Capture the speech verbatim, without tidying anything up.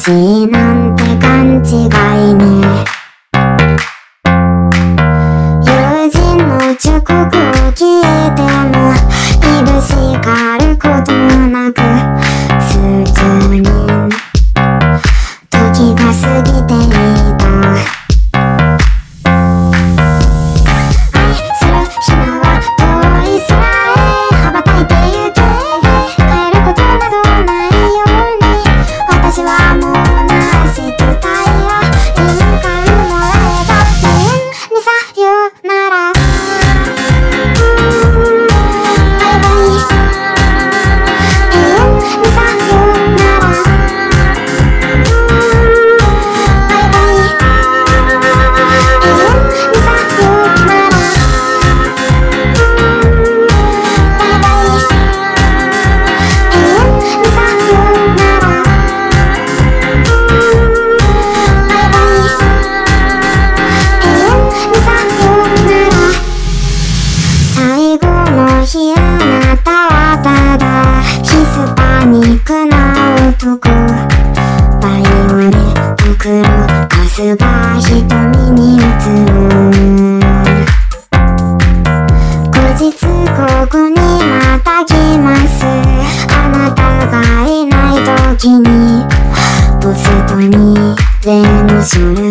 しいなんて勘違いね。友人の忠告を聞いても許しがることもなく、数十年時が過ぎていた。愛するひなは遠い空へ羽ばたいてゆけ。帰ることなどないように、私はもうなしてたいよ。印鑑もらえば永遠にさよなら。バイバイ。永遠にさよなら。バイバイ。永遠にさよなら。バイバイ。永遠にさよなら。バイバイ。永遠にさよなら。最後の日あなたはただヒスパニックな男。バイオレット黒ガスが瞳に映る。後日ここにまた来ます。あなたがいない時にポストに電書類